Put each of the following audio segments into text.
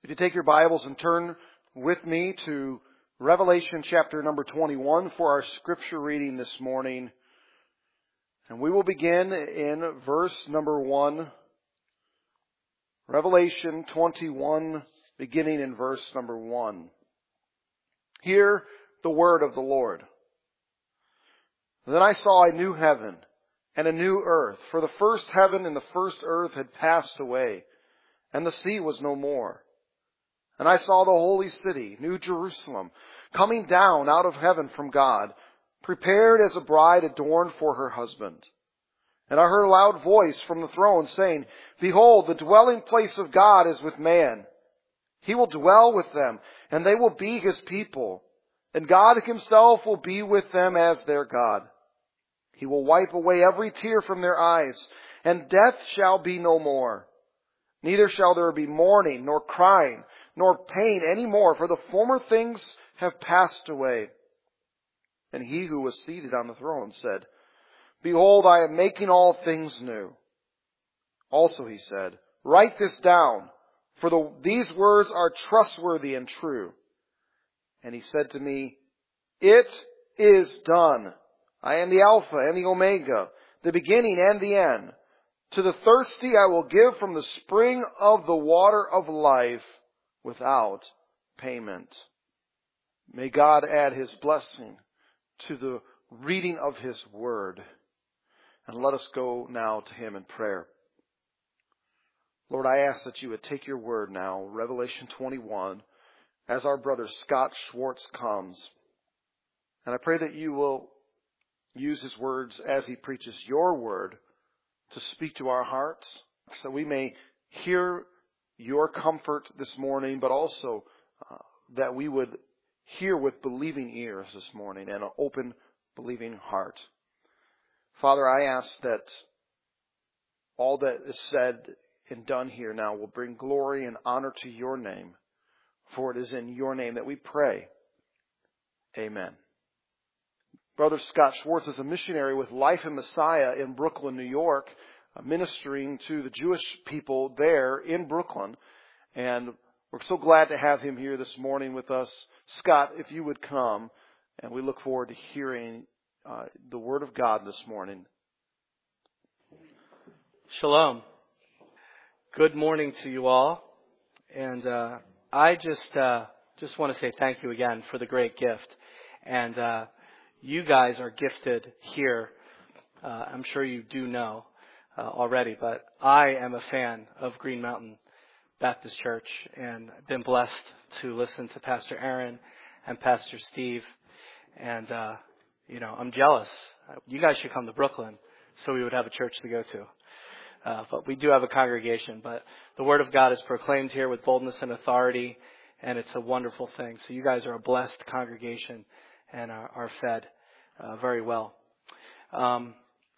If you take your Bibles and turn with me to Revelation chapter number 21 for our scripture reading this morning. And we will begin in verse number 1. Revelation 21, beginning in verse number 1. Hear the word of the Lord. Then I saw a new heaven and a new earth, for the first heaven and the first earth had passed away, and the sea was no more. And I saw the holy city, New Jerusalem, coming down out of heaven from God, prepared as a bride adorned for her husband. And I heard a loud voice from the throne saying, Behold, the dwelling place of God is with man. He will dwell with them, and they will be His people. And God Himself will be with them as their God. He will wipe away every tear from their eyes, and death shall be no more. Neither shall there be mourning, nor crying, nor pain any more, for the former things have passed away. And He who was seated on the throne said, Behold, I am making all things new. Also He said, Write this down, for these words are trustworthy and true. And He said to me, It is done. I am the Alpha and the Omega, the beginning and the end. To the thirsty I will give from the spring of the water of life without payment. May God add His blessing to the reading of His word. And let us go now to Him in prayer. Lord, I ask that You would take Your word now, Revelation 21, as our brother Scott Schwartz comes. And I pray that You will use his words as he preaches Your word to speak to our hearts, so we may hear Your comfort this morning, but also that we would hear with believing ears this morning and an open, believing heart. Father, I ask that all that is said and done here now will bring glory and honor to Your name, for it is in Your name that we pray. Amen. Brother Scott Schwartz is a missionary with Life in Messiah in Brooklyn, New York, ministering to the Jewish people there in Brooklyn. And we're so glad to have him here this morning with us. Scott, if you would come, and we look forward to hearing the Word of God this morning. Shalom. Good morning to you all. And I just want to say thank you again for the great gift. And you guys are gifted here. I'm sure you do know already, but I am a fan of Green Mountain Baptist Church, and I've been blessed to listen to Pastor Aaron and Pastor Steve. And, I'm jealous. You guys should come to Brooklyn so we would have a church to go to. But we do have a congregation. But the Word of God is proclaimed here with boldness and authority, and it's a wonderful thing. So you guys are a blessed congregation and are fed very well. So I'm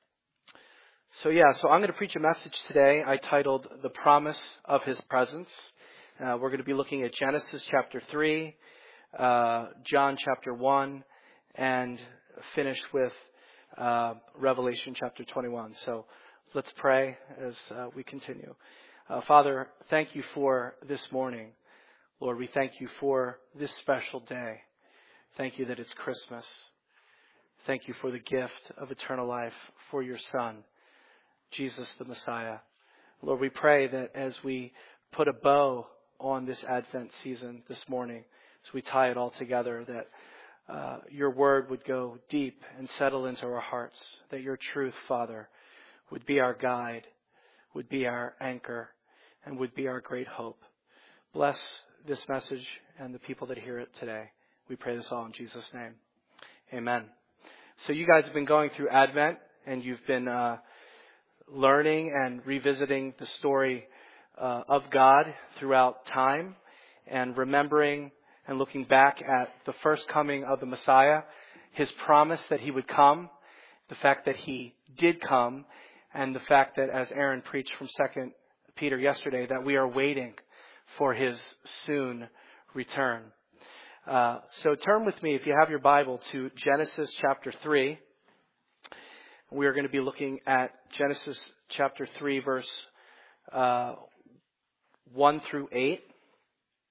going to preach a message today I titled The Promise of His Presence. We're going to be looking at Genesis chapter 3, John chapter 1, and finish with Revelation chapter 21. So let's pray as we continue. Father, thank You for this morning. Lord, we thank You for this special day. Thank You that it's Christmas. Thank You for the gift of eternal life for Your Son, Jesus the Messiah. Lord, we pray that as we put a bow on this Advent season this morning, as we tie it all together, that Your word would go deep and settle into our hearts, that Your truth, Father, would be our guide, would be our anchor, and would be our great hope. Bless this message and the people that hear it today. We pray this all in Jesus' name. Amen. So you guys have been going through Advent, and you've been learning and revisiting the story of God throughout time, and remembering and looking back at the first coming of the Messiah, His promise that He would come, the fact that He did come, and the fact that, as Aaron preached from 2 Peter yesterday, that we are waiting for His soon return. So turn with me, if you have your Bible, to Genesis chapter 3. We are going to be looking at Genesis chapter 3, verse 1 through 8.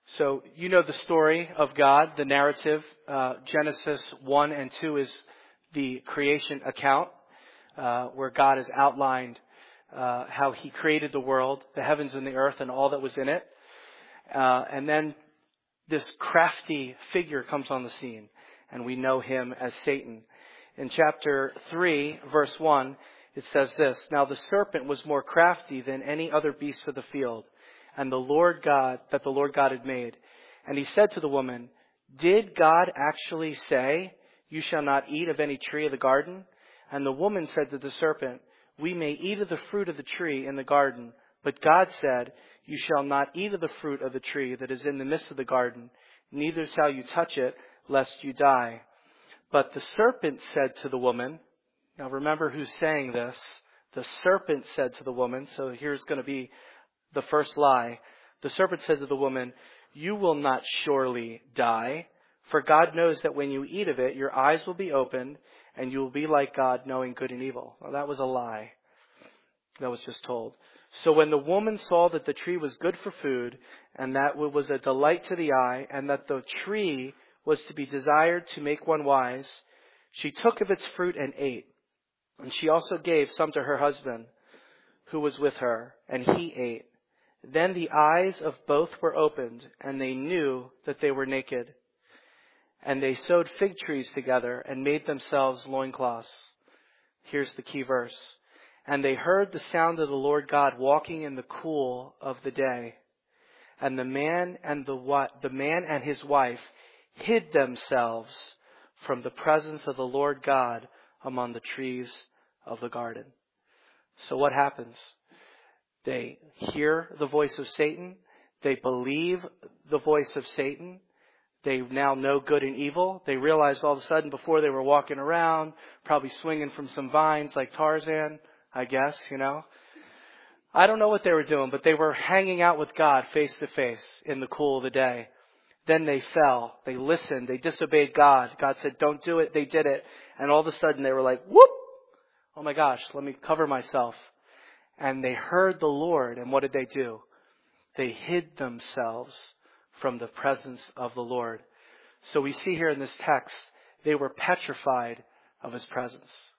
So you know the story of God, the narrative. Genesis 1 and 2 is the creation account where God has outlined how he created the world, the heavens and the earth and all that was in it. And then this crafty figure comes on the scene, and we know him as Satan. In chapter 3, verse 1, it says this, "Now the serpent was more crafty than any other beast of the field, and the Lord God had made. And he said to the woman, 'Did God actually say, you shall not eat of any tree of the garden?' And the woman said to the serpent, 'We may eat of the fruit of the tree in the garden. But God said, you shall not eat of the fruit of the tree that is in the midst of the garden, neither shall you touch it, lest you die.' But the serpent said to the woman," now remember who's saying this. The serpent said to the woman, so here's going to be the first lie. The serpent said to the woman, 'You will not surely die, for God knows that when you eat of it, your eyes will be opened, and you will be like God, knowing good and evil.'" Well, that was a lie. That was just told. "So when the woman saw that the tree was good for food, and that it was a delight to the eye, and that the tree was to be desired to make one wise, she took of its fruit and ate. And she also gave some to her husband, who was with her, and he ate. Then the eyes of both were opened, and they knew that they were naked. And they sewed fig trees together and made themselves loincloths." Here's the key verse. "And they heard the sound of the Lord God walking in the cool of the day. And the man and his wife hid themselves from the presence of the Lord God among the trees of the garden." So what happens? They hear the voice of Satan. They believe the voice of Satan. They now know good and evil. They realized all of a sudden before they were walking around, probably swinging from some vines like Tarzan, I guess, I don't know what they were doing, but they were hanging out with God face to face in the cool of the day. Then they fell. They listened. They disobeyed God. God said, "Don't do it." They did it. And all of a sudden they were like, whoop! Oh my gosh, let me cover myself. And they heard the Lord. And what did they do? They hid themselves from the presence of the Lord. So we see here in this text, they were petrified of his presence.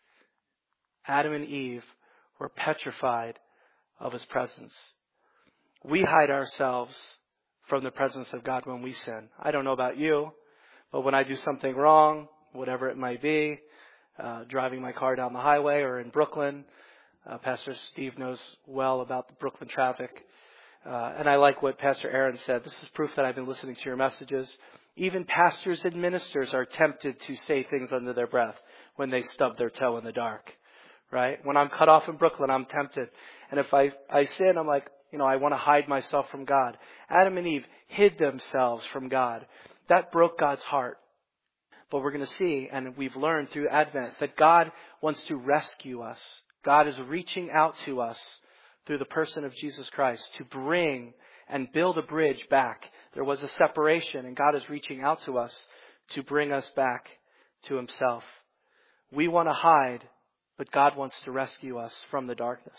Adam and Eve were petrified of his presence. We hide ourselves from the presence of God when we sin. I don't know about you, but when I do something wrong, whatever it might be, driving my car down the highway or in Brooklyn, Pastor Steve knows well about the Brooklyn traffic. And I like what Pastor Aaron said. This is proof that I've been listening to your messages. Even pastors and ministers are tempted to say things under their breath when they stub their toe in the dark. Right? When I'm cut off in Brooklyn, I'm tempted. And if I sin, I'm like, I want to hide myself from God. Adam and Eve hid themselves from God. That broke God's heart. But we're going to see, and we've learned through Advent, that God wants to rescue us. God is reaching out to us through the person of Jesus Christ to bring and build a bridge back. There was a separation, and God is reaching out to us to bring us back to himself. We want to hide, but God wants to rescue us from the darkness.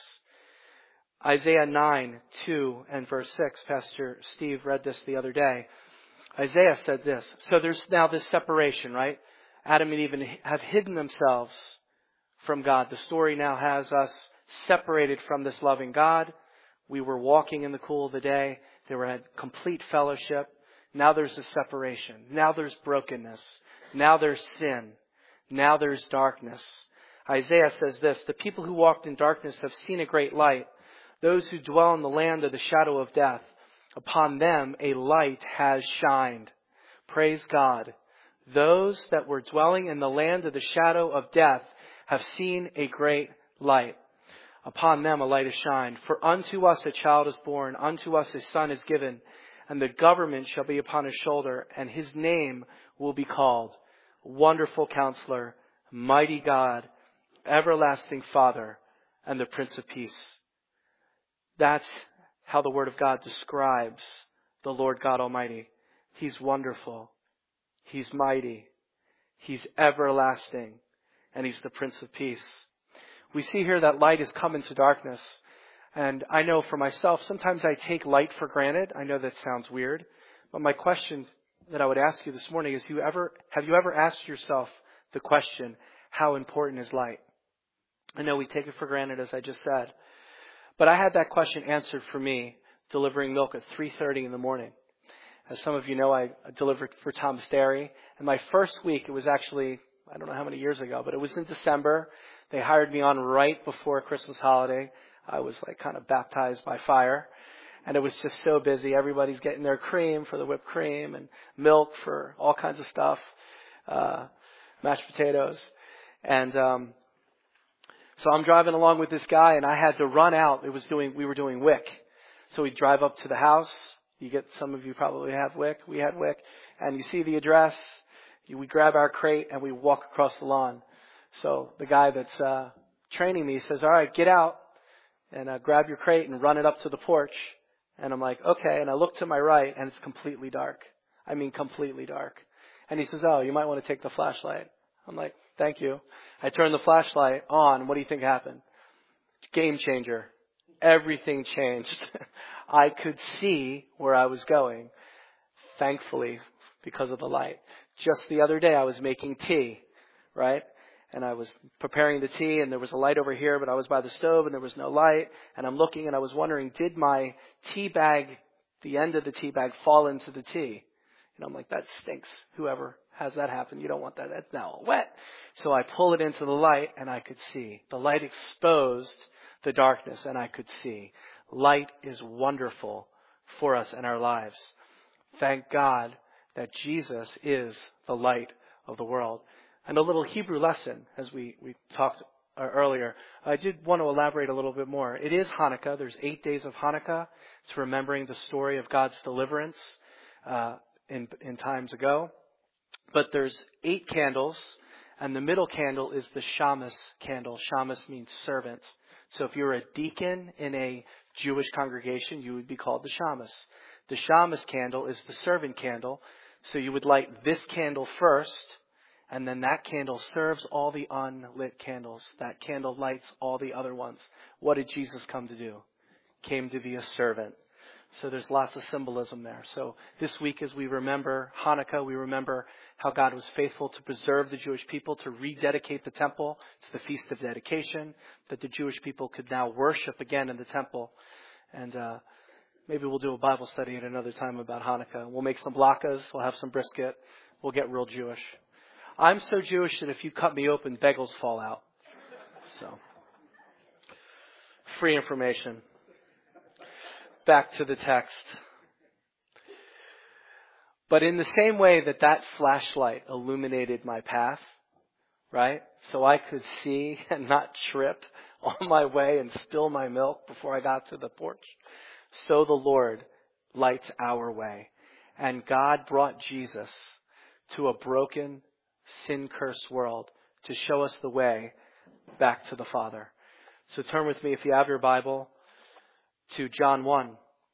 Isaiah 9:2 and verse 6, Pastor Steve read this the other day. Isaiah said this. So there's now this separation, right? Adam and Eve have hidden themselves from God. The story now has us separated from this loving God. We were walking in the cool of the day. They were at complete fellowship. Now there's a separation. Now there's brokenness. Now there's sin. Now there's darkness. Isaiah says this, "The people who walked in darkness have seen a great light. Those who dwell in the land of the shadow of death, upon them a light has shined." Praise God. Those that were dwelling in the land of the shadow of death have seen a great light. Upon them a light has shined. For unto us a child is born, unto us a son is given, and the government shall be upon his shoulder, and his name will be called Wonderful Counselor, Mighty God, Everlasting Father, and the Prince of Peace. That's how the Word of God describes the Lord God Almighty. He's wonderful. He's mighty. He's everlasting. And he's the Prince of Peace. We see here that light has come into darkness. And I know for myself, sometimes I take light for granted. I know that sounds weird. But my question that I would ask you this morning is, have you ever asked yourself the question, how important is light? I know we take it for granted, as I just said. But I had that question answered for me delivering milk at 3:30 in the morning. As some of you know, I delivered for Tom's Dairy. And my first week, it was actually, I don't know how many years ago, but it was in December. They hired me on right before Christmas holiday. I was like kind of baptized by fire. And it was just so busy. Everybody's getting their cream for the whipped cream and milk for all kinds of stuff, mashed potatoes. And so I'm driving along with this guy, and I had to run out. We were doing WIC. So we drive up to the house. Some of you probably have WIC. We had WIC. And you see the address. We grab our crate, and we walk across the lawn. So the guy that's training me says, all right, get out and grab your crate and run it up to the porch. And I'm like, okay. And I look to my right, and it's completely dark. I mean, completely dark. And he says, oh, you might want to take the flashlight. I'm like, thank you. I turned the flashlight on. What do you think happened? Game changer. Everything changed. I could see where I was going, thankfully, because of the light. Just the other day, I was making tea, right? And I was preparing the tea, and there was a light over here, but I was by the stove, and there was no light. And I'm looking, and I was wondering, did my tea bag, the end of the tea bag, fall into the tea? And I'm like, that stinks. Whoever has that happen, you don't want that. That's now all wet. So I pull it into the light, and I could see. The light exposed the darkness, and I could see. Light is wonderful for us in our lives. Thank God that Jesus is the light of the world. And a little Hebrew lesson, as we talked earlier. I did want to elaborate a little bit more. It is Hanukkah. There's 8 days of Hanukkah. It's remembering the story of God's deliverance in times ago. But there's 8 candles, and the middle candle is the Shamas candle. Shamas means servant. So if you're a deacon in a Jewish congregation, you would be called the Shamas. The Shamas candle is the servant candle. So you would light this candle first, and then that candle serves all the unlit candles. That candle lights all the other ones. What did Jesus come to do? Came to be a servant. So there's lots of symbolism there. So this week, as we remember Hanukkah, we remember how God was faithful to preserve the Jewish people, to rededicate the temple. It's the Feast of Dedication, that the Jewish people could now worship again in the temple. And maybe we'll do a Bible study at another time about Hanukkah. We'll make some latkes. We'll have some brisket. We'll get real Jewish. I'm so Jewish that if you cut me open, bagels fall out. So, free information. Back to the text. But in the same way that flashlight illuminated my path, right? So I could see and not trip on my way and spill my milk before I got to the porch. So the Lord lights our way. And God brought Jesus to a broken, sin-cursed world to show us the way back to the Father. So turn with me, if you have your Bible, to John 1.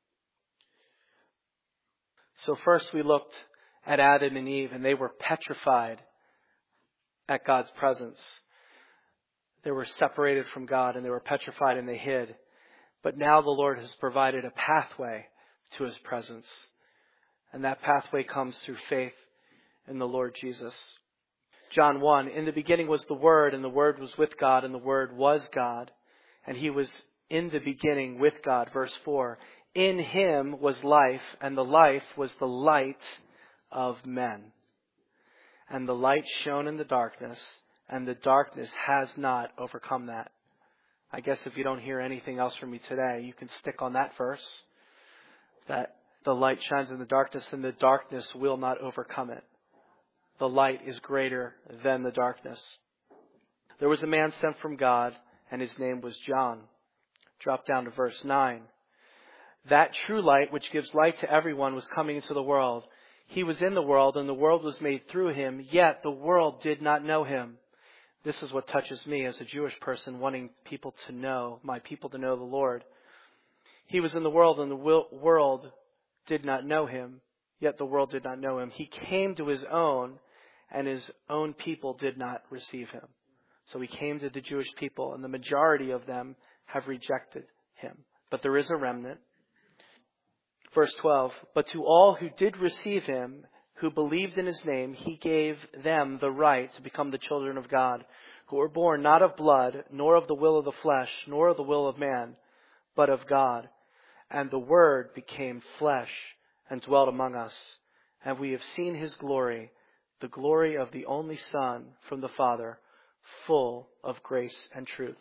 So first we looked at Adam and Eve, and they were petrified at God's presence. They were separated from God, and they were petrified, and they hid. But now the Lord has provided a pathway to His presence. And that pathway comes through faith in the Lord Jesus. John 1, in the beginning was the Word, and the Word was with God, and the Word was God. And He was in the beginning with God. Verse 4, in Him was life, and the life was the light of men. And the light shone in the darkness, and the darkness has not overcome that. I guess if you don't hear anything else from me today, you can stick on that verse. That the light shines in the darkness, and the darkness will not overcome it. The light is greater than the darkness. There was a man sent from God, and his name was John. Drop down to verse 9. That true light, which gives light to everyone, was coming into the world. He was in the world, and the world was made through Him, yet the world did not know Him. This is what touches me as a Jewish person, wanting people to know, my people to know the Lord. He was in the world, and the world did not know Him, yet the world did not know Him. He came to His own, and His own people did not receive Him. So He came to the Jewish people, and the majority of them have rejected Him. But there is a remnant. Verse 12, but to all who did receive him, who believed in his name, he gave them the right to become the children of God, who were born not of blood, nor of the will of the flesh, nor of the will of man, but of God. And the Word became flesh and dwelt among us. And we have seen his glory, the glory of the only Son from the Father, full of grace and truth.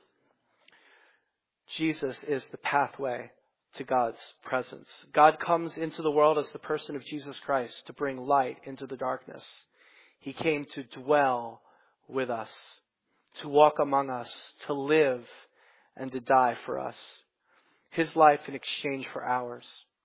Jesus is the pathway to God's presence. God comes into the world as the person of Jesus Christ to bring light into the darkness. He came to dwell with us, to walk among us, to live and to die for us. His life in exchange for ours.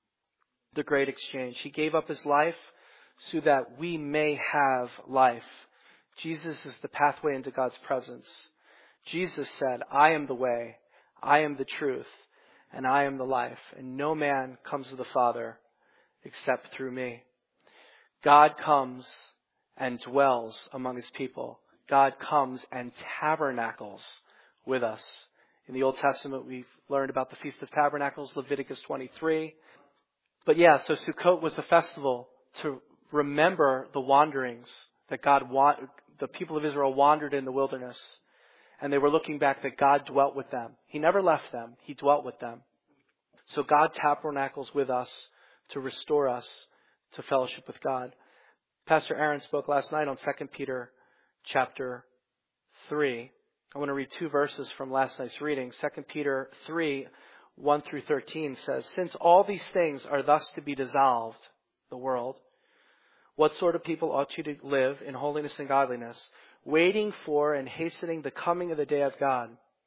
The great exchange. He gave up his life so that we may have life. Jesus is the pathway into God's presence. Jesus said, I am the way, I am the truth, and I am the life, and no man comes to the Father except through me. God comes and dwells among his people. God comes and tabernacles with us. In the Old Testament, we've learned about the Feast of Tabernacles, Leviticus 23. But so Sukkot was a festival to remember the wanderings that the people of Israel wandered in the wilderness. And they were looking back that God dwelt with them. He never left them. He dwelt with them. So God tabernacles with us to restore us to fellowship with God. Pastor Aaron spoke last night on 2 Peter chapter 3. I want to read 2 verses from last night's reading. 2 Peter 3, 1 through 13 says, since all these things are thus to be dissolved, the world, what sort of people ought you to live in holiness and godliness, waiting for and hastening the coming of the day of God,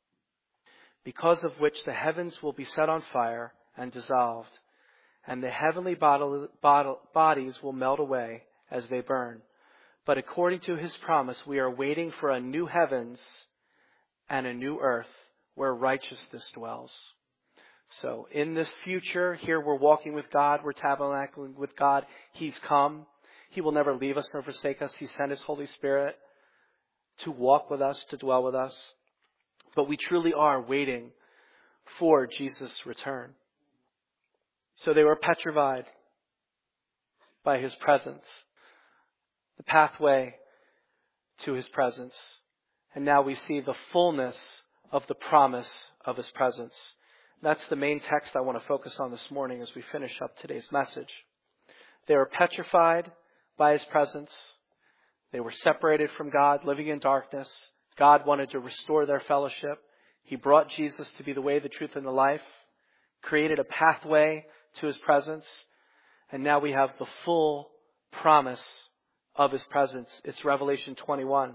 because of which the heavens will be set on fire and dissolved, and the heavenly bodies will melt away as they burn. But according to his promise, we are waiting for a new heavens and a new earth where righteousness dwells. So in this future, here we're walking with God, we're tabernacling with God. He's come. He will never leave us nor forsake us. He sent his Holy Spirit to walk with us, to dwell with us. But we truly are waiting for Jesus' return. So they were petrified by his presence, the pathway to his presence. And now we see the fullness of the promise of his presence. That's the main text I want to focus on this morning as we finish up today's message. They were petrified by his presence. They were separated from God, living in darkness. God wanted to restore their fellowship. He brought Jesus to be the way, the truth, and the life, created a pathway to his presence. And now we have the full promise of his presence. It's Revelation 21.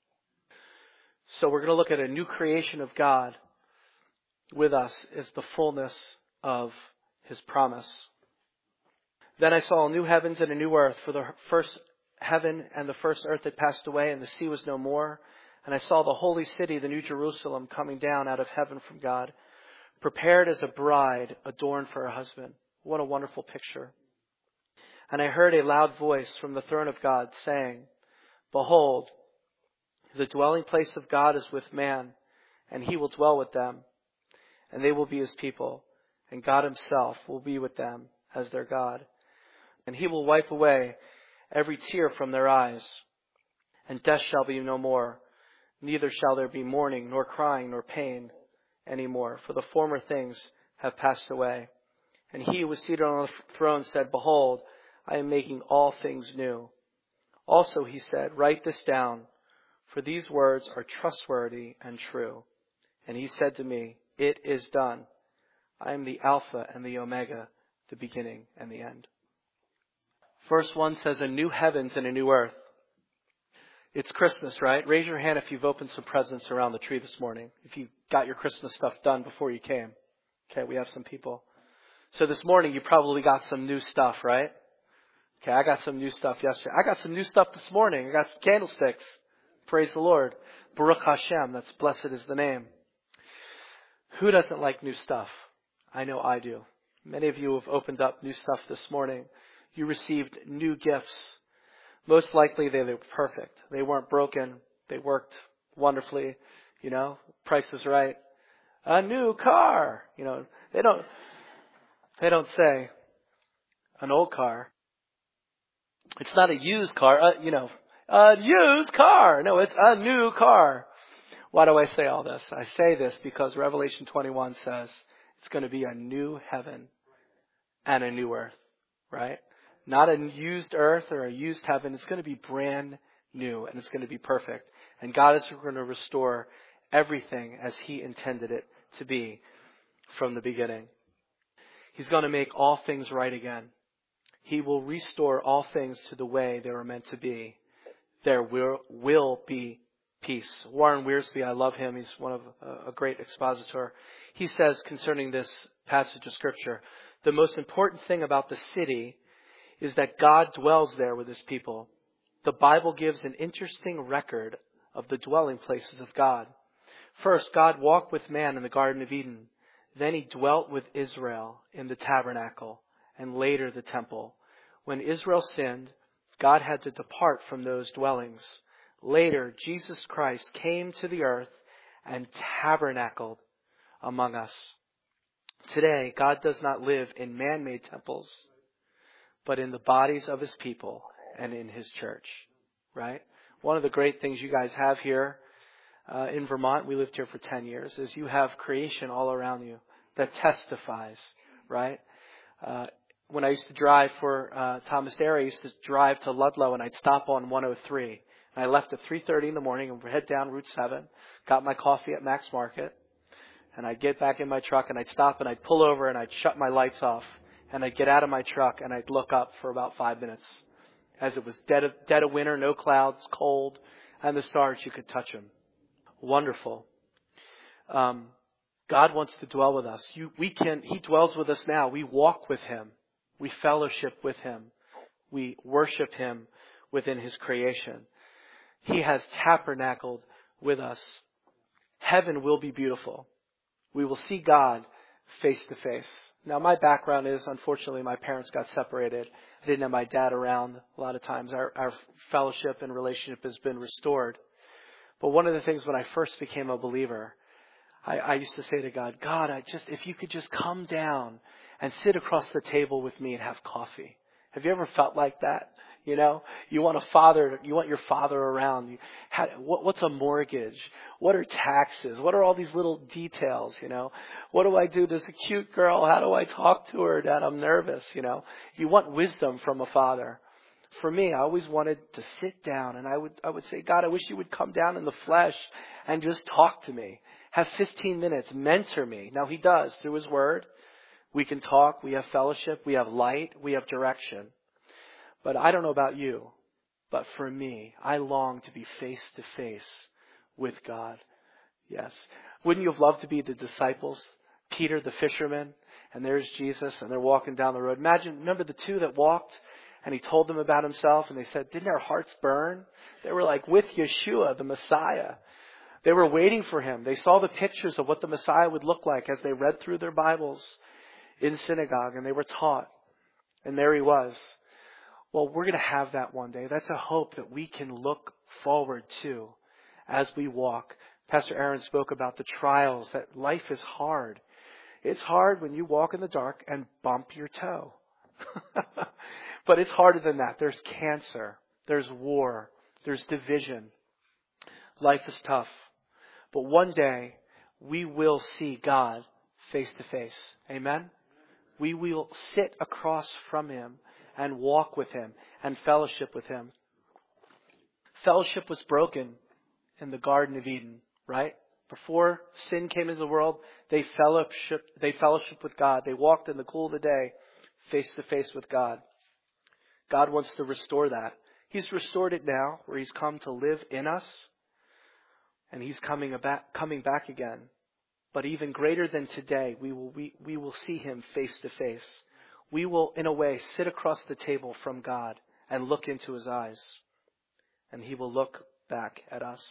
So we're going to look at a new creation of God with us is the fullness of his promise. Then I saw a new heavens and a new earth, for the first heaven and the first earth had passed away, and the sea was no more. And I saw the holy city, the new Jerusalem, coming down out of heaven from God, prepared as a bride adorned for her husband. What a wonderful picture. And I heard a loud voice from the throne of God saying, behold, the dwelling place of God is with man, and he will dwell with them, and they will be his people, and God himself will be with them as their God. And he will wipe away every tear from their eyes, and death shall be no more, neither shall there be mourning, nor crying, nor pain any more, for the former things have passed away. And he who was seated on the throne said, behold, I am making all things new. Also he said, write this down, for these words are trustworthy and true. And he said to me, it is done. I am the Alpha and the Omega, the beginning and the end. Verse 1 says, a new heavens and a new earth. It's Christmas, right? Raise your hand if you've opened some presents around the tree this morning. If you got your Christmas stuff done before you came. Okay, we have some people. So this morning you probably got some new stuff, right? Okay, I got some new stuff yesterday. I got some new stuff this morning. I got some candlesticks. Praise the Lord. Baruch Hashem. That's blessed is the name. Who doesn't like new stuff? I know I do. Many of you have opened up new stuff this morning. You received new gifts. Most likely they were perfect. They weren't broken. They worked wonderfully. Price is right. A new car. They don't say. an old car. It's not a used car, a used car. No, it's a new car. Why do I say all this? I say this because Revelation 21 says it's going to be a new heaven and a new earth, right? Not a used earth or a used heaven. It's going to be brand new and it's going to be perfect. And God is going to restore everything as He intended it to be from the beginning. He's going to make all things right again. He will restore all things to the way they were meant to be. There will be peace. Warren Wiersbe, I love him. He's one of a great expositor. He says concerning this passage of Scripture, the most important thing about the city is that God dwells there with His people. The Bible gives an interesting record of the dwelling places of God. First, God walked with man in the Garden of Eden. Then He dwelt with Israel in the tabernacle and later the temple. When Israel sinned, God had to depart from those dwellings. Later, Jesus Christ came to the earth and tabernacled among us. Today, God does not live in man-made temples, but in the bodies of His people and in His church, right? One of the great things you guys have here in Vermont, we lived here for 10 years, is you have creation all around you that testifies, right? When I used to drive for Thomas Dairy, I used to drive to Ludlow and I'd stop on 103. And I left at 3:30 in the morning and head down Route 7, got my coffee at Max Market, and I'd get back in my truck and I'd stop and I'd pull over and I'd shut my lights off and I'd get out of my truck and I'd look up for about 5 minutes. As it was dead of winter, no clouds, cold, and the stars, you could touch them. Wonderful. God wants to dwell with us. He dwells with us now. We walk with Him. We fellowship with Him. We worship Him within His creation. He has tabernacled with us. Heaven will be beautiful. We will see God face to face. Now, my background is, unfortunately, my parents got separated. I didn't have my dad around a lot of times. Our fellowship and relationship has been restored. But one of the things when I first became a believer, I used to say to God, if you could just come down and sit across the table with me and have coffee. Have you ever felt like that? You know, you want your father around. What's a mortgage? What are taxes? What are all these little details? You know, what do I do? There's a cute girl. How do I talk to her? Dad, I'm nervous. You know, you want wisdom from a father. For me, I always wanted to sit down and I would say, God, I wish you would come down in the flesh and just talk to me. Have 15 minutes, mentor me. Now He does through His word. We can talk, we have fellowship, we have light, we have direction. But I don't know about you, but for me, I long to be face to face with God. Yes. Wouldn't you have loved to be the disciples? Peter, the fisherman, and there's Jesus, and they're walking down the road. Remember the two that walked, and He told them about Himself, and they said, didn't our hearts burn? They were like with Yeshua, the Messiah. They were waiting for Him. They saw the pictures of what the Messiah would look like as they read through their Bibles in synagogue, and they were taught. And there He was. Well, we're going to have that one day. That's a hope that we can look forward to as we walk. Pastor Aaron spoke about the trials, that life is hard. It's hard when you walk in the dark and bump your toe. But it's harder than that. There's cancer. There's war. There's division. Life is tough. But one day, we will see God face to face. Amen? We will sit across from Him and walk with Him and fellowship with Him. Fellowship was broken in the Garden of Eden, right? Before sin came into the world, they fellowshiped with God. They walked in the cool of the day, face to face with God. God wants to restore that. He's restored it now, where He's come to live in us, and He's coming back again. But even greater than today, we will see Him face to face. We will, in a way, sit across the table from God and look into His eyes. And He will look back at us.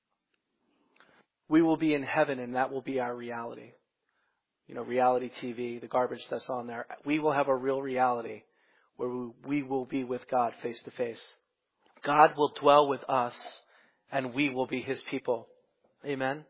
We will be in heaven, and that will be our reality. You know, reality TV, the garbage that's on there. We will have a real reality where we will be with God face to face. God will dwell with us, and we will be His people. Amen?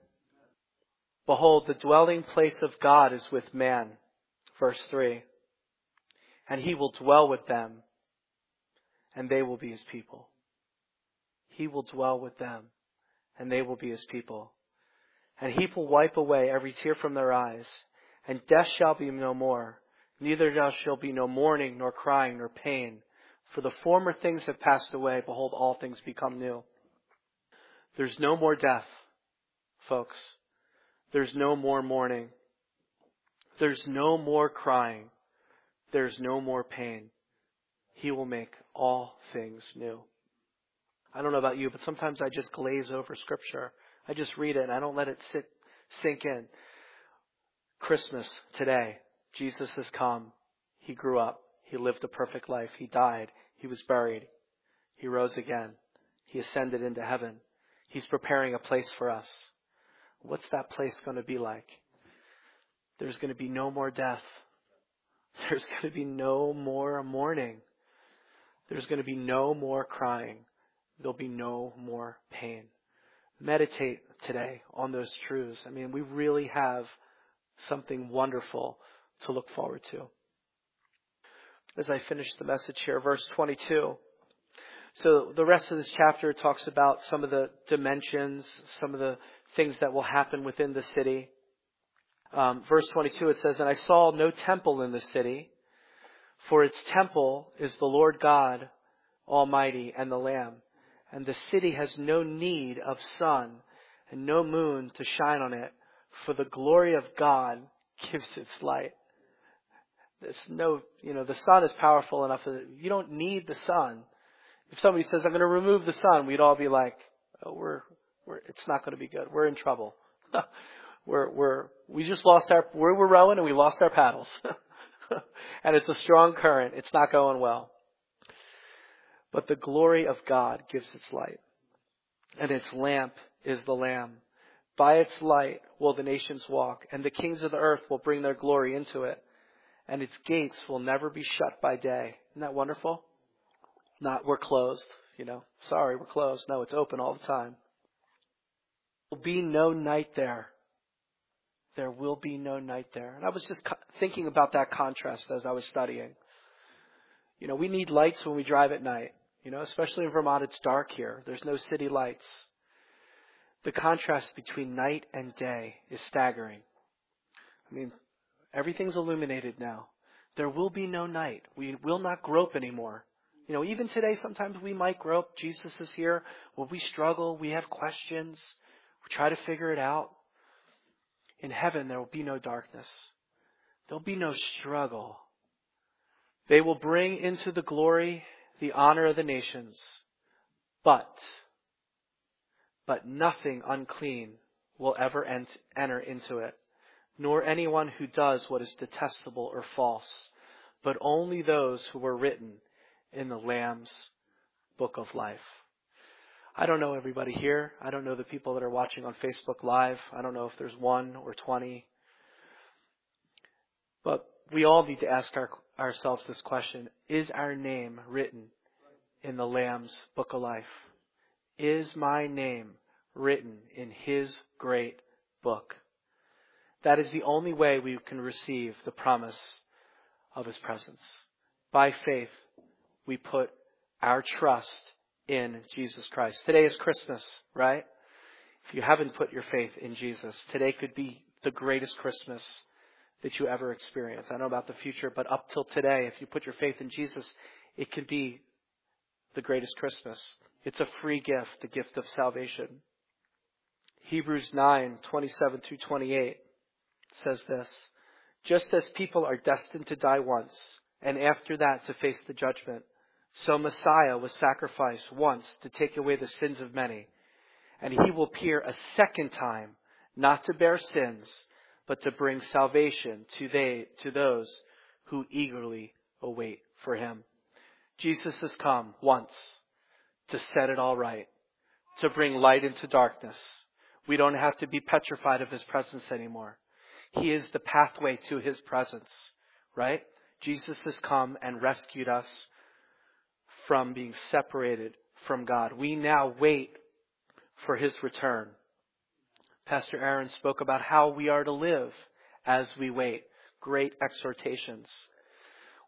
Behold, the dwelling place of God is with man. Verse 3. and he will dwell with them, and they will be his people. He will dwell with them, and they will be his people. And he will wipe away every tear from their eyes, and death shall be no more. Neither shall be no mourning, nor crying, nor pain. For the former things have passed away. Behold, all things become new. There's no more death, folks. There's no more mourning. There's no more crying. There's no more pain. He will make all things new. I don't know about you, but sometimes I just glaze over Scripture. I just read it and I don't let it sink in. Christmas today. Jesus has come. He grew up. He lived a perfect life. He died. He was buried. He rose again. He ascended into heaven. He's preparing a place for us. What's that place going to be like? There's going to be no more death. There's going to be no more mourning. There's going to be no more crying. There'll be no more pain. Meditate today on those truths. I mean, we really have something wonderful to look forward to. As I finish the message here, verse 22. So the rest of this chapter talks about some of the dimensions, some of the things that will happen within the city. Verse 22, it says, "And I saw no temple in the city, for its temple is the Lord God Almighty and the Lamb. And the city has no need of sun and no moon to shine on it, for the glory of God gives its light." The sun is powerful enough that you don't need the sun. If somebody says, "I'm going to remove the sun," we'd all be like, "Oh, it's not going to be good. We're in trouble. We just lost we're rowing and we lost our paddles." And it's a strong current. It's not going well. But the glory of God gives its light, and its lamp is the Lamb. By its light will the nations walk, and the kings of the earth will bring their glory into it, and its gates will never be shut by day. Isn't that wonderful? Not we're closed, sorry, we're closed. No, it's open all the time. There will be no night there. There will be no night there. And I was just thinking about that contrast as I was studying. We need lights when we drive at night. Especially in Vermont, it's dark here. There's no city lights. The contrast between night and day is staggering. I mean, everything's illuminated now. There will be no night. We will not grope anymore. Even today, sometimes we might grope. Jesus is here. Well, we struggle. We have questions. We try to figure it out. In heaven, there will be no darkness. There'll be no struggle. They will bring into the glory the honor of the nations, but nothing unclean will ever enter into it, nor anyone who does what is detestable or false, but only those who were written in the Lamb's book of life. I don't know everybody here. I don't know the people that are watching on Facebook Live. I don't know if there's 1 or 20. But we all need to ask ourselves this question. Is our name written in the Lamb's book of life? Is my name written in his great book? That is the only way we can receive the promise of his presence. By faith, we put our trust in Jesus Christ. Today is Christmas, right? If you haven't put your faith in Jesus, today could be the greatest Christmas that you ever experience. I don't know about the future, but up till today, if you put your faith in Jesus, it could be the greatest Christmas. It's a free gift, the gift of salvation. Hebrews 9:27-28 says this: "Just as people are destined to die once, and after that to face the judgment, so Messiah was sacrificed once to take away the sins of many, and he will appear a second time, not to bear sins, but to bring salvation to those who eagerly await for him." Jesus has come once to set it all right, to bring light into darkness. We don't have to be petrified of his presence anymore. He is the pathway to his presence, right? Jesus has come and rescued us from being separated from God. We now wait for his return. Pastor Aaron spoke about how we are to live as we wait. Great exhortations.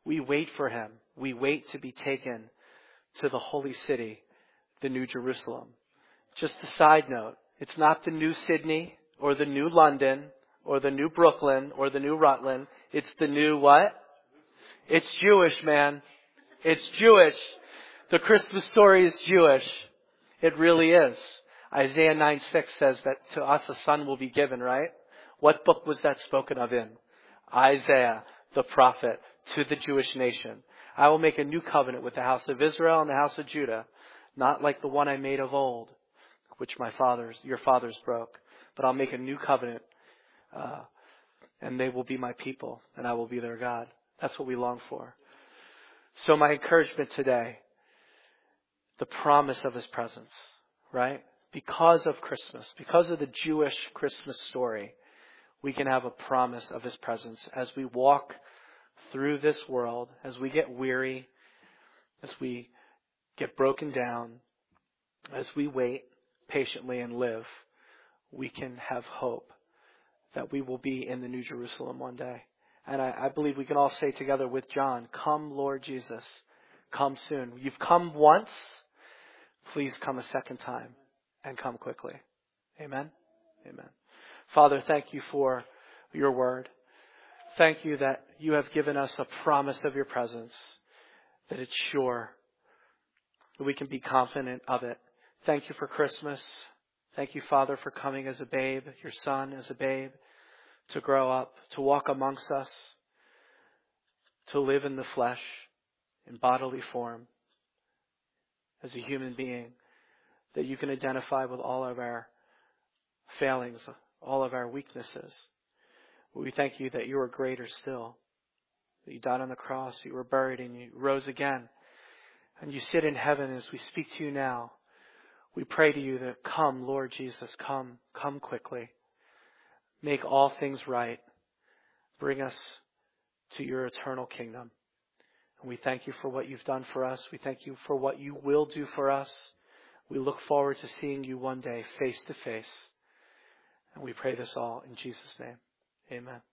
We wait for him. We wait to be taken to the holy city, the New Jerusalem. Just a side note, it's not the new Sydney or the new London or the new Brooklyn or the new Rutland. It's the new what? It's Jewish, man. It's Jewish. The Christmas story is Jewish. It really is. Isaiah 9:6 says that to us a son will be given, right? What book was that spoken of in? Isaiah, the prophet, to the Jewish nation. I will make a new covenant with the house of Israel and the house of Judah, not like the one I made of old, which your fathers broke. But I'll make a new covenant, and they will be my people, and I will be their God. That's what we long for. So my encouragement today, the promise of his presence, right? Because of Christmas, because of the Jewish Christmas story, we can have a promise of his presence as we walk through this world, as we get weary, as we get broken down, as we wait patiently and live, we can have hope that we will be in the New Jerusalem one day. And I believe we can all say together with John, "Come, Lord Jesus, come soon." You've come once, please come a second time and come quickly. Amen? Amen. Father, thank you for your word. Thank you that you have given us a promise of your presence, that it's sure, that we can be confident of it. Thank you for Christmas. Thank you, Father, for coming as a babe, your son as a babe, to grow up, to walk amongst us, to live in the flesh, in bodily form, as a human being, that you can identify with all of our failings, all of our weaknesses. We thank you that you are greater still, that you died on the cross, you were buried, and you rose again. And you sit in heaven as we speak to you now. We pray to you that come, Lord Jesus, come quickly. Make all things right. Bring us to your eternal kingdom. And we thank you for what you've done for us. We thank you for what you will do for us. We look forward to seeing you one day face to face. And we pray this all in Jesus' name. Amen.